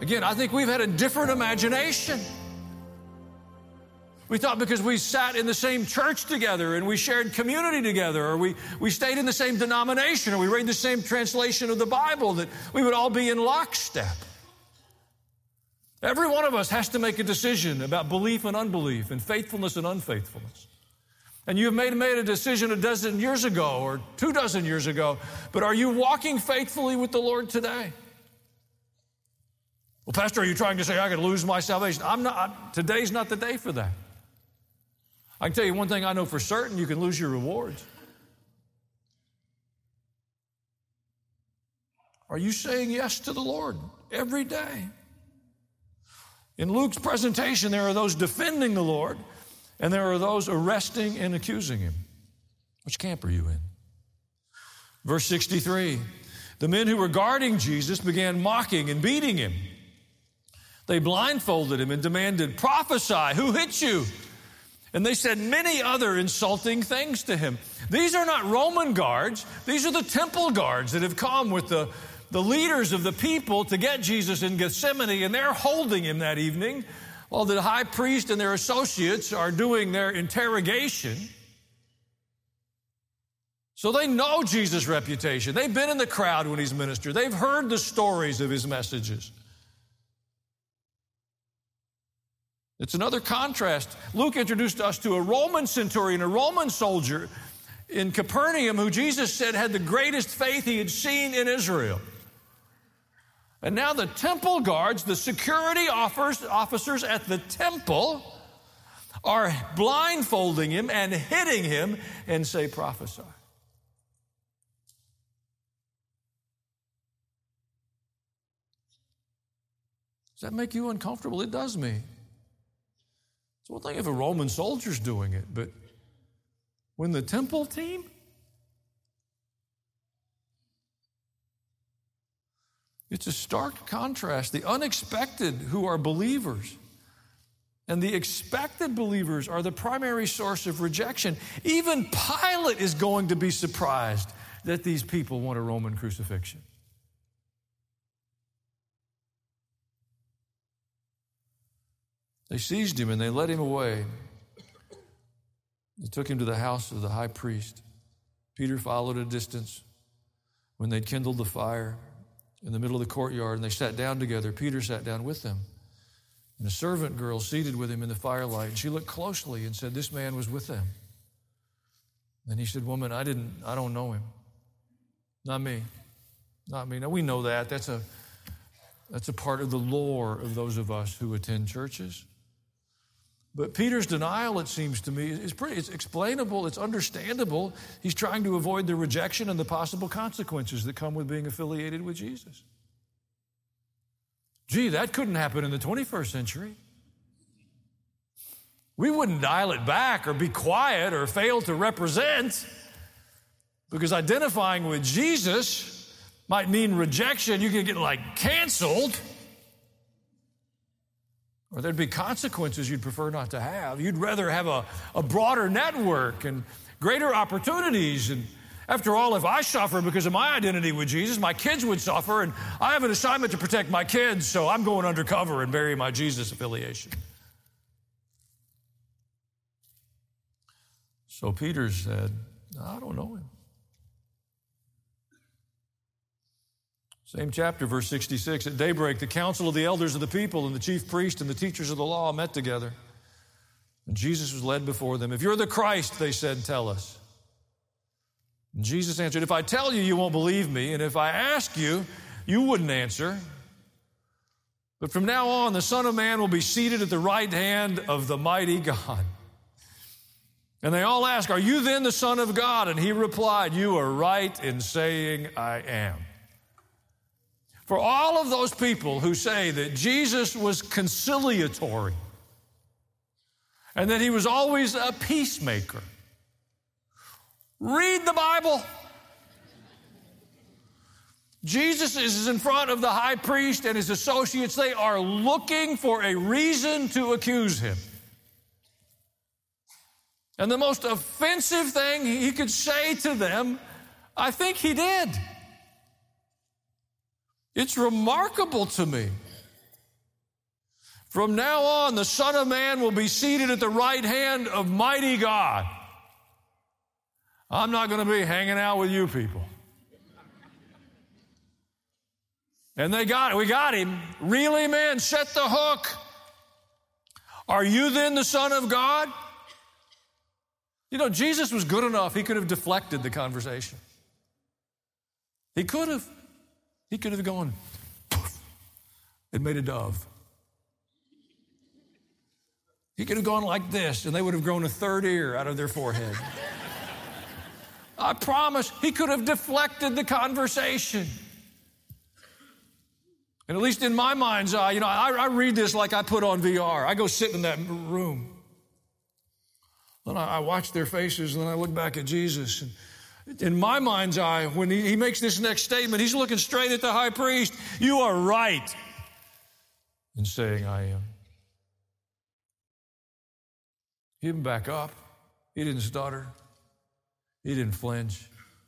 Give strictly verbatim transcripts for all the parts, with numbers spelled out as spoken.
Again, I think we've had a different imagination. We thought because we sat in the same church together and we shared community together, or we, we stayed in the same denomination, or we read the same translation of the Bible, that we would all be in lockstep. Every one of us has to make a decision about belief and unbelief, and faithfulness and unfaithfulness. And you've made, made a decision a dozen years ago or two dozen years ago, but are you walking faithfully with the Lord today? Well, Pastor, are you trying to say I could lose my salvation? I'm not. I'm, today's not the day for that. I can tell you one thing I know for certain: you can lose your rewards. Are you saying yes to the Lord every day? In Luke's presentation, there are those defending the Lord, and there are those arresting and accusing him. Which camp are you in? Verse sixty-three, the men who were guarding Jesus began mocking and beating him. They blindfolded him and demanded, "Prophesy, who hit you?" And they said many other insulting things to him. These are not Roman guards. These are the temple guards that have come with the, the leaders of the people to get Jesus in Gethsemane, and they're holding him that evening while the high priest and their associates are doing their interrogation. So they know Jesus' reputation. They've been in the crowd when he's ministered. They've heard the stories of his messages. It's another contrast. Luke introduced us to a Roman centurion, a Roman soldier in Capernaum who Jesus said had the greatest faith he had seen in Israel. And now the temple guards, the security officers at the temple, are blindfolding him and hitting him and say, "Prophesy." Does that make you uncomfortable? It does me. It's one thing if a Roman soldier's doing it, but when the temple team? It's a stark contrast. The unexpected who are believers and the expected believers are the primary source of rejection. Even Pilate is going to be surprised that these people want a Roman crucifixion. They seized him and they led him away. They took him to the house of the high priest. Peter followed at a distance. When they'd kindled the fire in the middle of the courtyard and they sat down together, Peter sat down with them. And a servant girl seated with him in the firelight. And she looked closely and said, "This man was with them." And he said, "Woman, I didn't, I don't know him." Not me. Not me. Now we know that. That's a, that's a part of the lore of those of us who attend churches. But Peter's denial, it seems to me, is pretty, it's explainable, it's understandable. He's trying to avoid the rejection and the possible consequences that come with being affiliated with Jesus. Gee, that couldn't happen in the twenty-first century. We wouldn't dial it back or be quiet or fail to represent, because identifying with Jesus might mean rejection. You could get like canceled. Or there'd be consequences you'd prefer not to have. You'd rather have a, a broader network and greater opportunities. And after all, if I suffer because of my identity with Jesus, my kids would suffer, and I have an assignment to protect my kids, so I'm going undercover and bury my Jesus affiliation. So Peter said, "I don't know him." Same chapter, verse sixty-six. At daybreak, the council of the elders of the people and the chief priest and the teachers of the law met together. And Jesus was led before them. "If you're the Christ," they said, "tell us." And Jesus answered, "If I tell you, you won't believe me. And if I ask you, you wouldn't answer. But from now on, the Son of Man will be seated at the right hand of the mighty God." And they all asked, "Are you then the Son of God?" And he replied, "You are right in saying I am." For all of those people who say that Jesus was conciliatory and that he was always a peacemaker, read the Bible. Jesus is in front of the high priest and his associates. They are looking for a reason to accuse him. And the most offensive thing he could say to them, I think he did. It's remarkable to me From now on, the Son of Man will be seated at the right hand of mighty God. I'm not going to be hanging out with you people. And they got it. We got him. Really, man? Set the hook. Are you then the Son of God? You know, Jesus was good enough. He could have deflected the conversation. He could have. He could have gone, poof, and made a dove. He could have gone like this, and they would have grown a third ear out of their forehead. I promise, he could have deflected the conversation. And at least in my mind's eye, you know, I, I read this like I put on V R. I go sit in that room. Then I, I watch their faces, and then I look back at Jesus. And in my mind's eye, when he, he makes this next statement, he's looking straight at the high priest. You are right in saying I am. He didn't back up. He didn't stutter. He didn't flinch.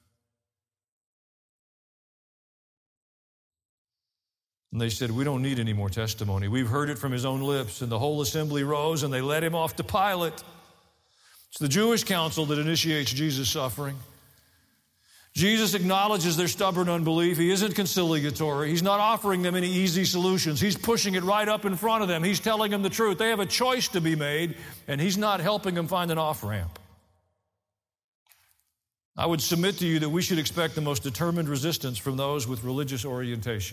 And they said, we don't need any more testimony. We've heard it from his own lips. And the whole assembly rose, and they led him off to Pilate. It's the Jewish council that initiates Jesus' suffering. Jesus acknowledges their stubborn unbelief. He isn't conciliatory. He's not offering them any easy solutions. He's pushing it right up in front of them. He's telling them the truth. They have a choice to be made, and he's not helping them find an off-ramp. I would submit to you that we should expect the most determined resistance from those with religious orientation.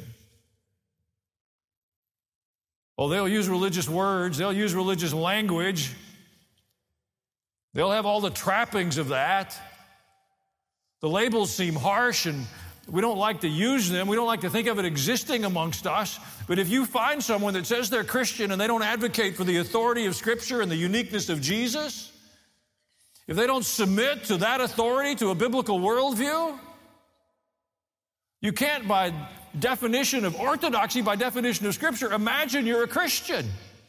Oh, they'll use religious words. They'll use religious language. They'll have all the trappings of that. The labels seem harsh, and we don't like to use them. We don't like to think of it existing amongst us. But if you find someone that says they're Christian and they don't advocate for the authority of Scripture and the uniqueness of Jesus, if they don't submit to that authority, to a biblical worldview, you can't, by definition of orthodoxy, by definition of Scripture, imagine you're a Christian.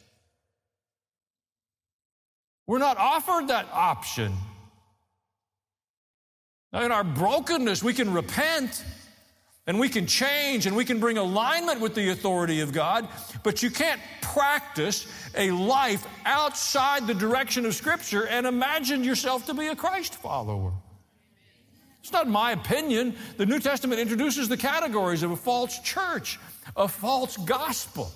We're not offered that option. Now, in our brokenness, we can repent, and we can change, and we can bring alignment with the authority of God, but you can't practice a life outside the direction of Scripture and imagine yourself to be a Christ follower. It's not my opinion. The New Testament introduces the categories of a false church, a false gospel,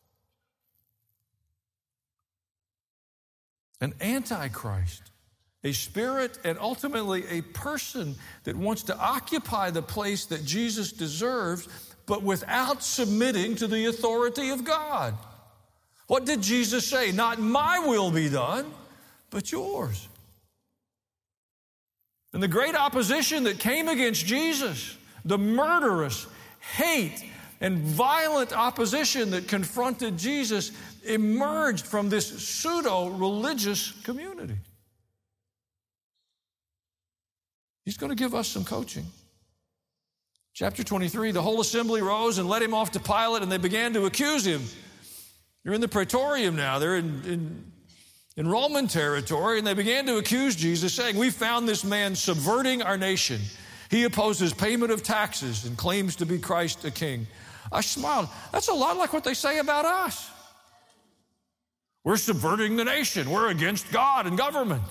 an antichrist, a spirit, and ultimately a person that wants to occupy the place that Jesus deserves, but without submitting to the authority of God. What did Jesus say? Not my will be done, but yours. And the great opposition that came against Jesus, the murderous hate and violent opposition that confronted Jesus, emerged from this pseudo-religious community. He's going to give us some coaching. Chapter twenty-three, the whole assembly rose and led him off to Pilate, and they began to accuse him. They're in the Praetorium now. They're in, in, in Roman territory, and they began to accuse Jesus, saying, we found this man subverting our nation. He opposes payment of taxes and claims to be Christ a king. I smiled. That's a lot like what they say about us. We're subverting the nation. We're against God and government.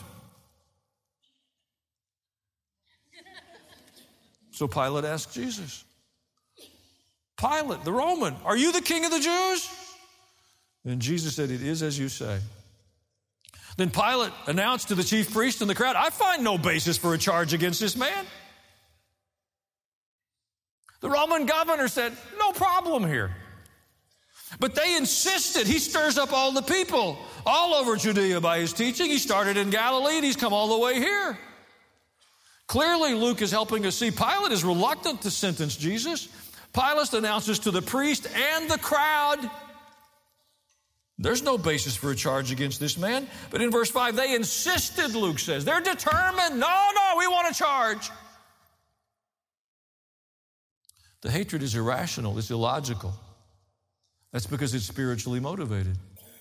So Pilate asked Jesus, Pilate, the Roman, are you the king of the Jews? And Jesus said, it is as you say. Then Pilate announced to the chief priest and the crowd, I find no basis for a charge against this man. The Roman governor said, no problem here. But they insisted. He stirs up all the people all over Judea by his teaching. He started in Galilee and he's come all the way here. Clearly, Luke is helping us see Pilate is reluctant to sentence Jesus. Pilate announces to the priest and the crowd, there's no basis for a charge against this man. But in verse five, they insisted, Luke says. They're determined. No, no, we want a charge. The hatred is irrational. It's illogical. That's because it's spiritually motivated.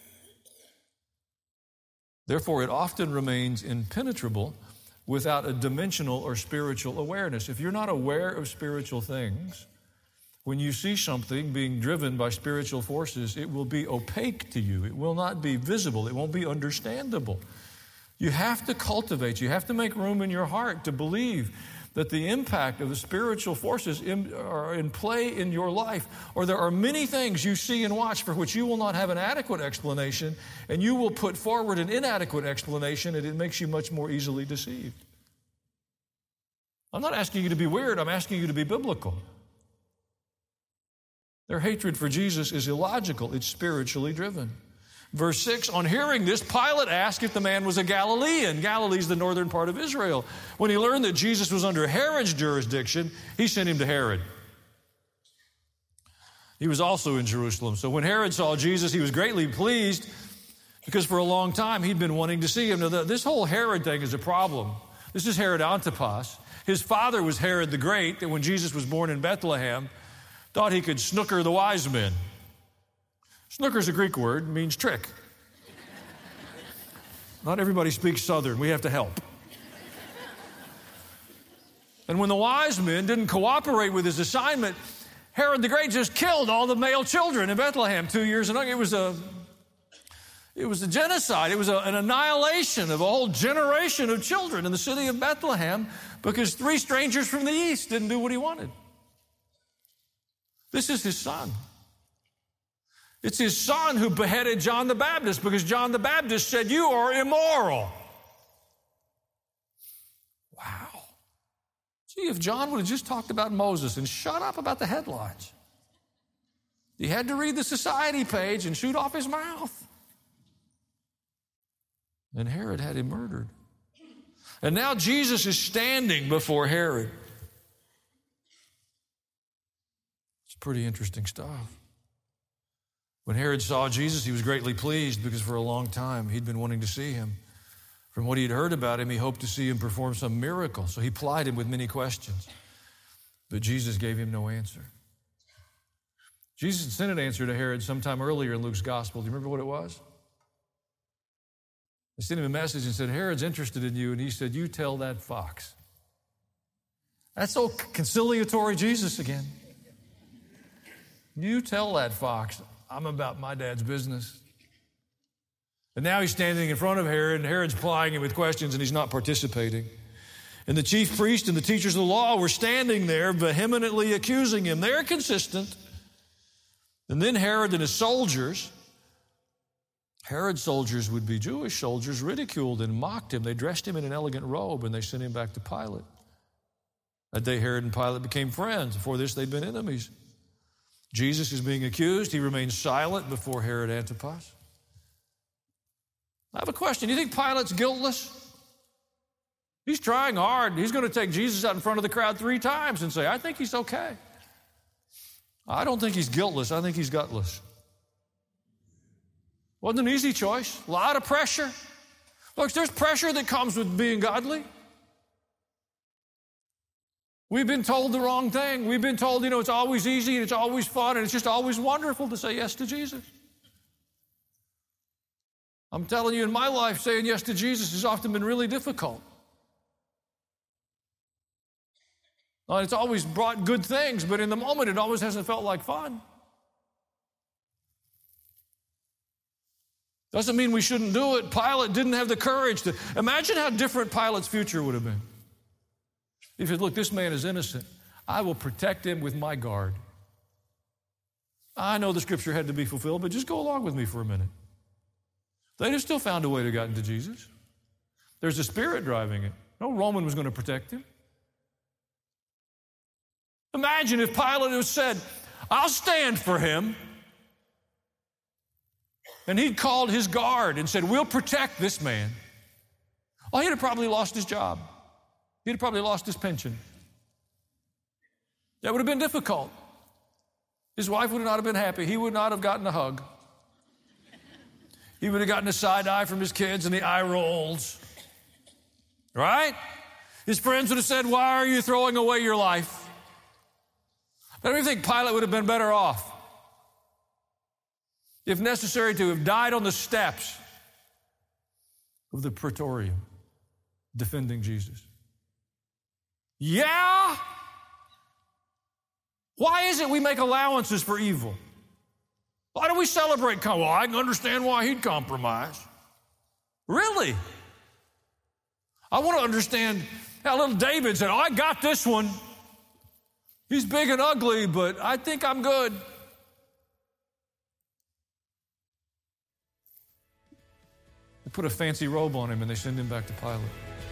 Therefore, it often remains impenetrable without a dimensional or spiritual awareness. If you're not aware of spiritual things, when you see something being driven by spiritual forces, it will be opaque to you. It will not be visible. It won't be understandable. You have to cultivate, you have to make room in your heart to believe that the impact of the spiritual forces in, are in play in your life, or there are many things you see and watch for which you will not have an adequate explanation, and you will put forward an inadequate explanation, and it makes you much more easily deceived. I'm not asking you to be weird, I'm asking you to be biblical. Their hatred for Jesus is illogical, it's spiritually driven. Verse six, on hearing this, Pilate asked if the man was a Galilean. Galilee's the northern part of Israel. When he learned that Jesus was under Herod's jurisdiction, he sent him to Herod. He was also in Jerusalem. So when Herod saw Jesus, he was greatly pleased because for a long time he'd been wanting to see him. Now, this whole Herod thing is a problem. This is Herod Antipas. His father was Herod the Great, that when Jesus was born in Bethlehem, thought he could snooker the wise men. Snooker's a Greek word, means trick. Not everybody speaks Southern. We have to help. And when the wise men didn't cooperate with his assignment, Herod the Great just killed all the male children in Bethlehem two years ago. It was a, it was a genocide. It was a, an annihilation of a whole generation of children in the city of Bethlehem because three strangers from the east didn't do what he wanted. This is his son. It's his son who beheaded John the Baptist because John the Baptist said, you are immoral. Wow. See, if John would have just talked about Moses and shut up about the headlines, he had to read the society page and shoot off his mouth. And Herod had him murdered. And now Jesus is standing before Herod. It's pretty interesting stuff. When Herod saw Jesus, he was greatly pleased because for a long time he'd been wanting to see him. From what he'd heard about him, he hoped to see him perform some miracle. So he plied him with many questions. But Jesus gave him no answer. Jesus sent an answer to Herod sometime earlier in Luke's gospel. Do you remember what it was? They sent him a message and said, Herod's interested in you. And he said, you tell that fox. That's so conciliatory Jesus again. You tell that fox. I'm about my dad's business. And now he's standing in front of Herod, and Herod's plying him with questions, and he's not participating. And the chief priest and the teachers of the law were standing there vehemently accusing him. They're consistent. And then Herod and his soldiers, Herod's soldiers would be Jewish soldiers, ridiculed and mocked him. They dressed him in an elegant robe, and they sent him back to Pilate. That day, Herod and Pilate became friends. Before this, they'd been enemies. Jesus is being accused. He remains silent before Herod Antipas. I have a question. Do you think Pilate's guiltless? He's trying hard. He's going to take Jesus out in front of the crowd three times and say, I think he's okay. I don't think he's guiltless. I think he's gutless. Wasn't an easy choice. A lot of pressure. Look, there's pressure that comes with being godly. We've been told the wrong thing. We've been told, you know, it's always easy and it's always fun and it's just always wonderful to say yes to Jesus. I'm telling you, in my life, saying yes to Jesus has often been really difficult. Well, it's always brought good things, but in the moment, it always hasn't felt like fun. Doesn't mean we shouldn't do it. Pilate didn't have the courage to. Imagine how different Pilate's future would have been. If he said, look, this man is innocent. I will protect him with my guard. I know the scripture had to be fulfilled, but just go along with me for a minute. They'd have still found a way to get to Jesus. There's a spirit driving it. No Roman was going to protect him. Imagine if Pilate had said, I'll stand for him. And he'd called his guard and said, we'll protect this man. Oh, he'd have probably lost his job. He'd have probably lost his pension. That would have been difficult. His wife would not have been happy. He would not have gotten a hug. He would have gotten a side eye from his kids and the eye rolls. Right? His friends would have said, why are you throwing away your life? Don't you think Pilate would have been better off, if necessary, to have died on the steps of the Praetorium defending Jesus? Yeah? Why is it we make allowances for evil? Why do we celebrate? Well, I can understand why he'd compromise. Really? I want to understand how little David said, oh, I got this one. He's big and ugly, but I think I'm good. They put a fancy robe on him and they send him back to Pilate.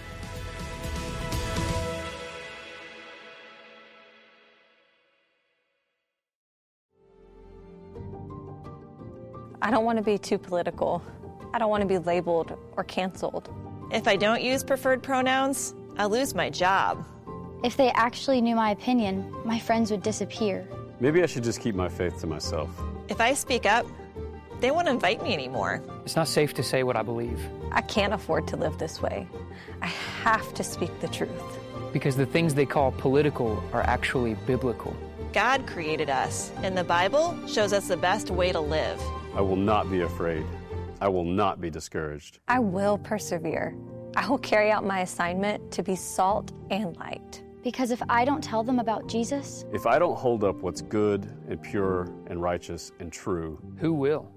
I don't want to be too political. I don't want to be labeled or canceled. If I don't use preferred pronouns, I'll lose my job. If they actually knew my opinion, my friends would disappear. Maybe I should just keep my faith to myself. If I speak up, they won't invite me anymore. It's not safe to say what I believe. I can't afford to live this way. I have to speak the truth. Because the things they call political are actually biblical. God created us, and the Bible shows us the best way to live. I will not be afraid. I will not be discouraged. I will persevere. I will carry out my assignment to be salt and light. Because if I don't tell them about Jesus, if I don't hold up what's good and pure and righteous and true, who will?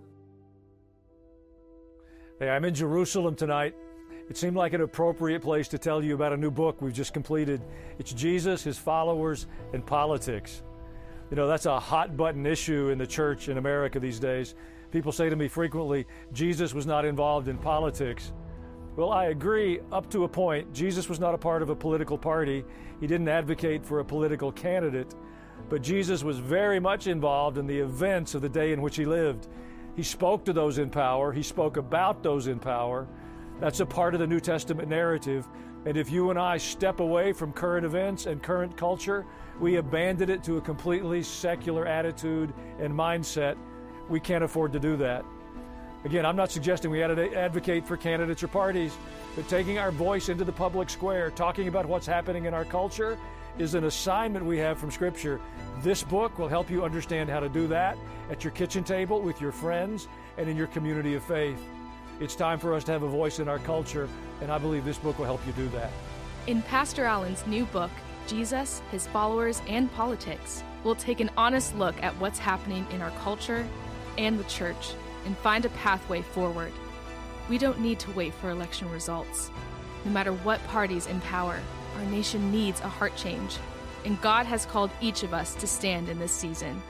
Hey, I'm in Jerusalem tonight. It seemed like an appropriate place to tell you about a new book we've just completed. It's Jesus, His Followers, and Politics. You know, that's a hot button issue in the church in America these days. People say to me frequently, Jesus was not involved in politics. Well, I agree up to a point. Jesus was not a part of a political party. He didn't advocate for a political candidate. But Jesus was very much involved in the events of the day in which he lived. He spoke to those in power. He spoke about those in power. That's a part of the New Testament narrative. And if you and I step away from current events and current culture, we abandon it to a completely secular attitude and mindset. We can't afford to do that. Again, I'm not suggesting we advocate for candidates or parties, but taking our voice into the public square, talking about what's happening in our culture, is an assignment we have from Scripture. This book will help you understand how to do that at your kitchen table, with your friends, and in your community of faith. It's time for us to have a voice in our culture, and I believe this book will help you do that. In Pastor Allen's new book, Jesus, His Followers, and Politics, we'll take an honest look at what's happening in our culture and the church and find a pathway forward. We don't need to wait for election results. No matter what party's in power, our nation needs a heart change, and God has called each of us to stand in this season.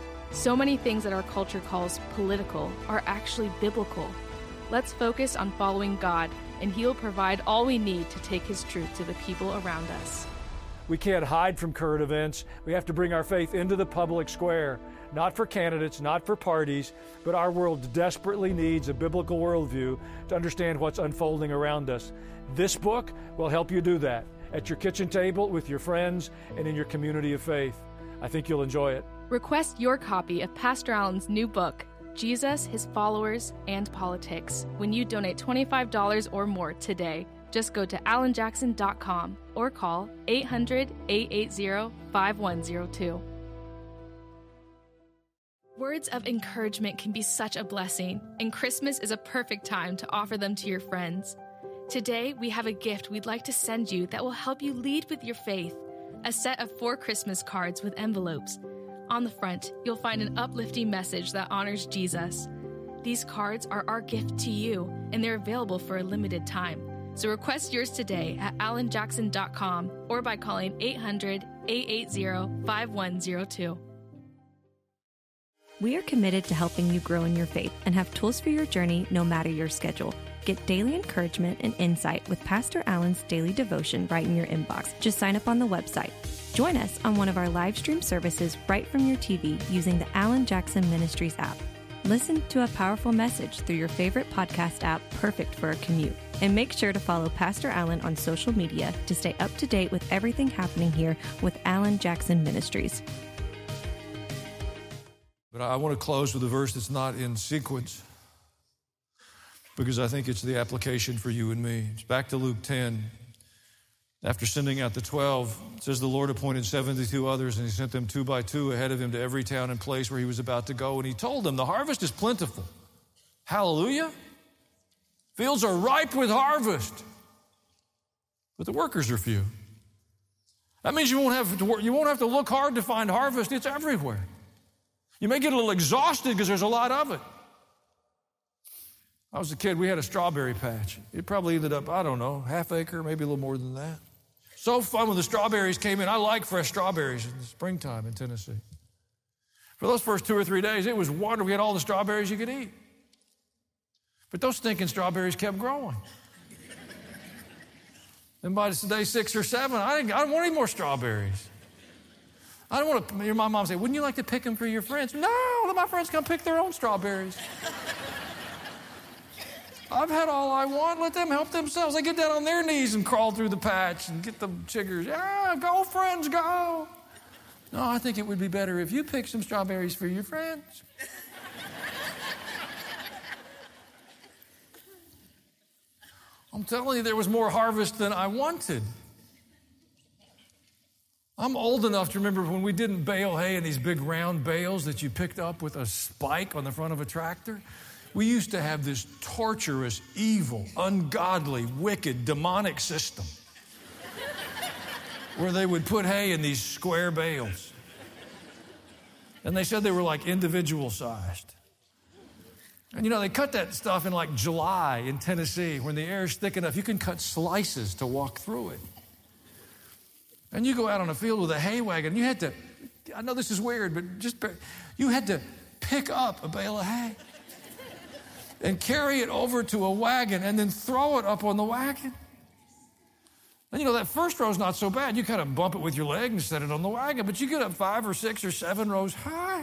So many things that our culture calls political are actually biblical. Let's focus on following God, and He'll provide all we need to take His truth to the people around us. We can't hide from current events. We have to bring our faith into the public square, not for candidates, not for parties, but our world desperately needs a biblical worldview to understand what's unfolding around us. This book will help you do that at your kitchen table, with your friends, and in your community of faith. I think you'll enjoy it. Request your copy of Pastor Allen's new book, Jesus, His Followers, and Politics, when you donate twenty-five dollars or more today. Just go to alan jackson dot com or call eight hundred, eight eight zero, five one zero two. Words of encouragement can be such a blessing, and Christmas is a perfect time to offer them to your friends. Today, we have a gift we'd like to send you that will help you lead with your faith, a set of four Christmas cards with envelopes. On the front, you'll find an uplifting message that honors Jesus. These cards are our gift to you, and they're available for a limited time. So request yours today at alan jackson dot com or by calling eight hundred, eight eight zero, five one zero two. We are committed to helping you grow in your faith and have tools for your journey no matter your schedule. Get daily encouragement and insight with Pastor Allen's daily devotion right in your inbox. Just sign up on the website. Join us on one of our live stream services right from your T V using the Alan Jackson Ministries app. Listen to a powerful message through your favorite podcast app, perfect for a commute. And make sure to follow Pastor Allen on social media to stay up to date with everything happening here with Alan Jackson Ministries. But I want to close with a verse that's not in sequence, because I think it's the application for you and me. It's back to Luke ten. After sending out the twelve, it says the Lord appointed seventy-two others, and He sent them two by two ahead of Him to every town and place where He was about to go. And He told them, the harvest is plentiful. Hallelujah. Fields are ripe with harvest, but the workers are few. That means you won't have to work, you won't have to look hard to find harvest. It's everywhere. You may get a little exhausted because there's a lot of it. I was a kid, we had a strawberry patch. It probably ended up, I don't know, half acre, maybe a little more than that. So fun when the strawberries came in. I like fresh strawberries in the springtime in Tennessee. For those first two or three days, it was wonderful. We had all the strawberries you could eat. But those stinking strawberries kept growing. And by day six or seven, I didn't, I didn't want any more strawberries. I don't want to, my mom said, wouldn't you like to pick them for your friends? No, let my friends come pick their own strawberries. I've had all I want. Let them help themselves. They get down on their knees and crawl through the patch and get the chiggers. Yeah, go, friends, go. No, I think it would be better if you pick some strawberries for your friends. I'm telling you, there was more harvest than I wanted. I'm old enough to remember when we didn't bale hay in these big round bales that you picked up with a spike on the front of a tractor. We used to have this torturous, evil, ungodly, wicked, demonic system where they would put hay in these square bales. And they said they were like individual sized. And you know, they cut that stuff in like July in Tennessee when the air is thick enough. You can cut slices to walk through it. And you go out on a field with a hay wagon. You had to, I know this is weird, but just, you had to pick up a bale of hay and carry it over to a wagon and then throw it up on the wagon. And you know, that first row is not so bad. You kind of bump it with your leg and set it on the wagon, but you get up five or six or seven rows high.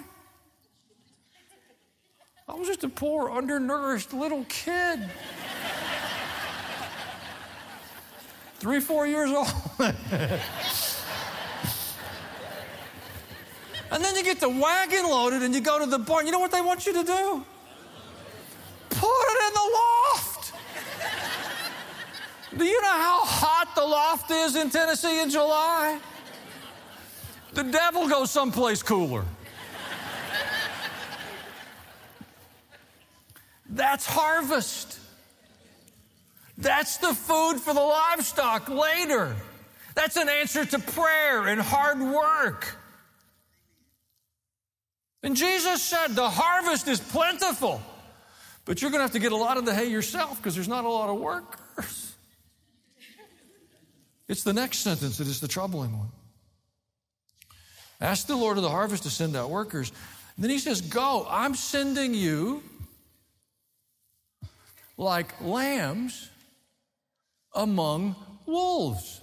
I was just a poor, undernourished little kid. Three, four years old. And then you get the wagon loaded and you go to the barn. You know what they want you to do? Put it in the loft. Do you know how hot the loft is in Tennessee in July? The devil goes someplace cooler. That's harvest. That's the food for the livestock later. That's an answer to prayer and hard work. And Jesus said the harvest is plentiful, but you're going to have to get a lot of the hay yourself because there's not a lot of workers. It's the next sentence that is the troubling one. Ask the Lord of the harvest to send out workers. And then he says, go, I'm sending you like lambs among wolves.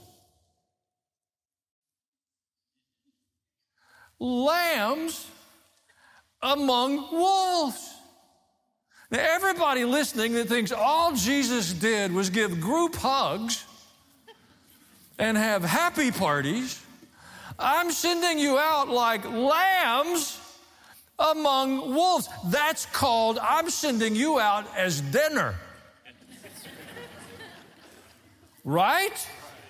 Lambs among wolves. Now, everybody listening that thinks all Jesus did was give group hugs and have happy parties, I'm sending you out like lambs among wolves. That's called, I'm sending you out as dinner. Right?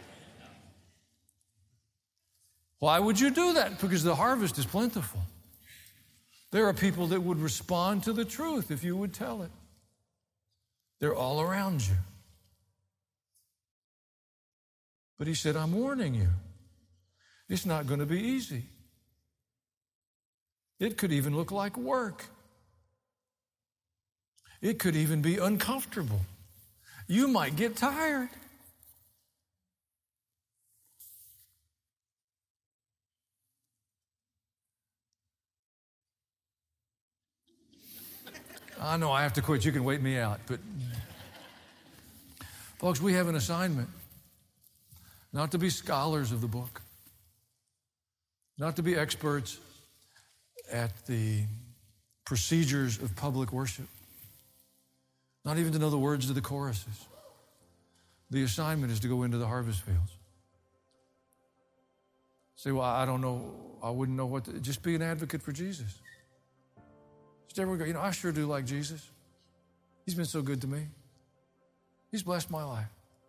Why would you do that? Because the harvest is plentiful. There are people that would respond to the truth if you would tell it. They're all around you. But he said, I'm warning you. It's not going to be easy. It could even look like work. It could even be uncomfortable. You might get tired. I know I have to quit. You can wait me out. But, folks, we have an assignment. Not to be scholars of the book. Not to be experts at the procedures of public worship. Not even to know the words of the choruses. The assignment is to go into the harvest fields. Say, well, I don't know. I wouldn't know what to, just be an advocate for Jesus. Just everyone go, you know, I sure do like Jesus. He's been so good to me. He's blessed my life.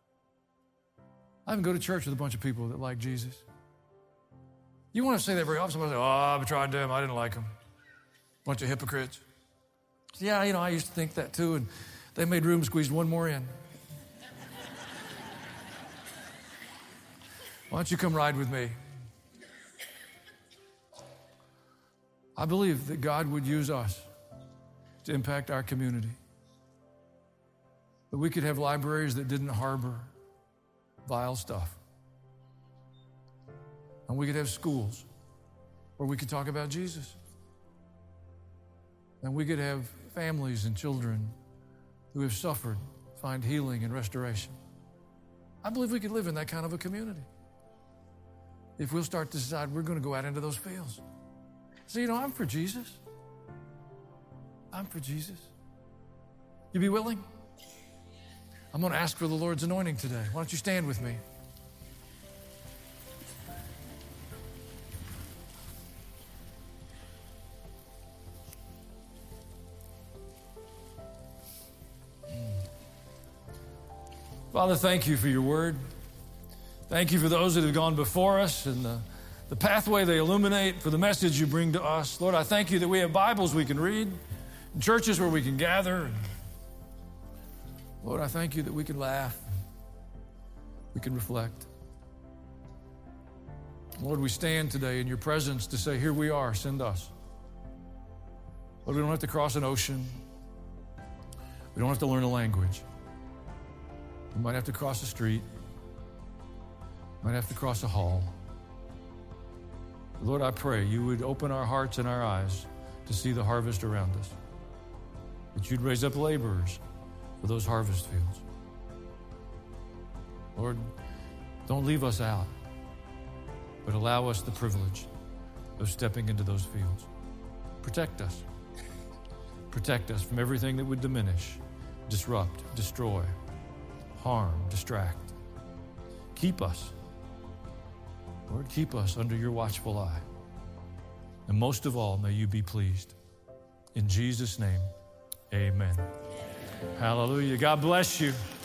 I even go to church with a bunch of people that like Jesus. You want to say that very often. Somebody say, oh, I've tried them. I didn't like them. Bunch of hypocrites. Yeah, you know, I used to think that too, and they made room, squeezed one more in. Why don't you come ride with me? I believe that God would use us to impact our community. That we could have libraries that didn't harbor vile stuff. And we could have schools where we could talk about Jesus. And we could have families and children who have suffered find healing and restoration. I believe we could live in that kind of a community if we'll start to decide we're going to go out into those fields. So, you know, I'm for Jesus. I'm for Jesus. You be willing? I'm going to ask for the Lord's anointing today. Why don't you stand with me? Father, thank you for your word. Thank you for those that have gone before us and the, the pathway they illuminate, for the message you bring to us. Lord, I thank you that we have Bibles we can read, and churches where we can gather. And Lord, I thank you that we can laugh, we can reflect. Lord, we stand today in your presence to say, here we are, send us. Lord, we don't have to cross an ocean. We don't have to learn a language. We might have to cross a street. Might have to cross a hall. Lord, I pray you would open our hearts and our eyes to see the harvest around us. That you'd raise up laborers for those harvest fields. Lord, don't leave us out, but allow us the privilege of stepping into those fields. Protect us. Protect us from everything that would diminish, disrupt, destroy, harm, distract. Keep us. Lord, keep us under your watchful eye. And most of all, may you be pleased. In Jesus' name, amen. Hallelujah. God bless you.